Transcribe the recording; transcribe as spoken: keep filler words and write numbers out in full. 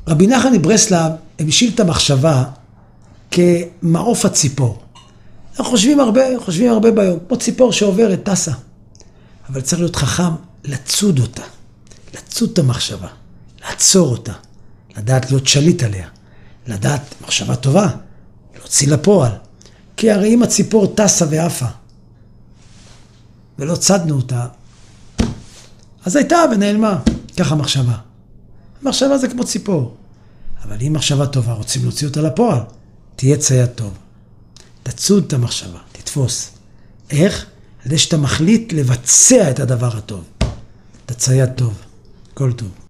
רבי נחמן מברסלב המשיל את המחשבה כמעוף הציפור. אנחנו חושבים הרבה, חושבים הרבה ביום, כמו ציפור שעוברת, טסה. אבל צריך להיות חכם, לצוד אותה, לצוד את המחשבה, לעצור אותה, לדעת להיות שליט עליה, לדעת מחשבה טובה, להוציא לפועל. כי הרי אם הציפור טסה ועפה, ולא צדנו אותה, אז הייתה ונעלמה, ככה מחשבה. מחשבה זה כמו ציפור. אבל אם מחשבה טובה, רוצים להוציא אותה לפועל, תהיה צייד טוב. תצוד את המחשבה, תתפוס. איך? על ידי שאתה מחליט לבצע את הדבר הטוב. אתה צייד טוב. כל טוב.